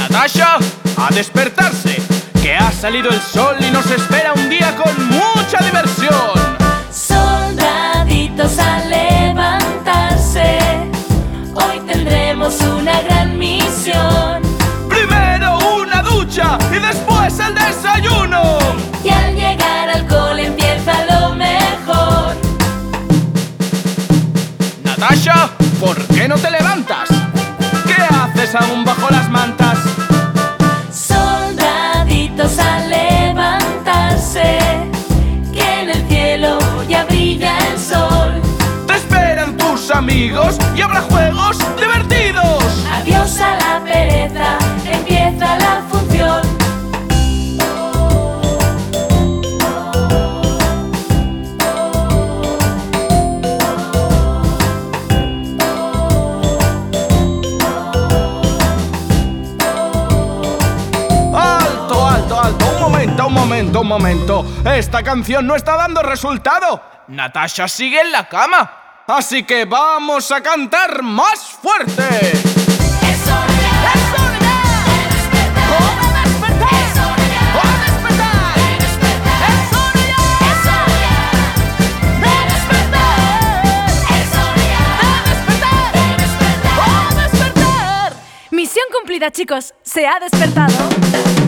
Natasha, a despertarse, que ha salido el sol y nos espera un día con mucha diversión. Soldaditos a levantarse, hoy tendremos una gran misión. Primero una ducha y después el desayuno. Y al llegar al cole empieza lo mejor. Natasha, ¿por qué no te levantas? ¿Qué haces aún bajo las mantas? Soldaditos a levantarse, que en el cielo ya brilla el sol. Te esperan tus amigos y habrá juegos divertidos. Adiós a la pereza, empieza la función. Un momento. Esta canción no está dando resultado. Natasha sigue en la cama. Así que vamos a cantar más fuerte. ¡Es hora ya! ¡Es hora ya! ¡De despertar! ¡Hora de despertar! ¡Es hora ya! ¡Hora de despertar! ¡De despertar! ¡Es hora ya! ¡Es hora ya! ¡De despertar! ¡Es hora ya! ¡De despertar! ¡De despertar! ¡Hora de despertar! Misión cumplida, chicos. Se ha despertado.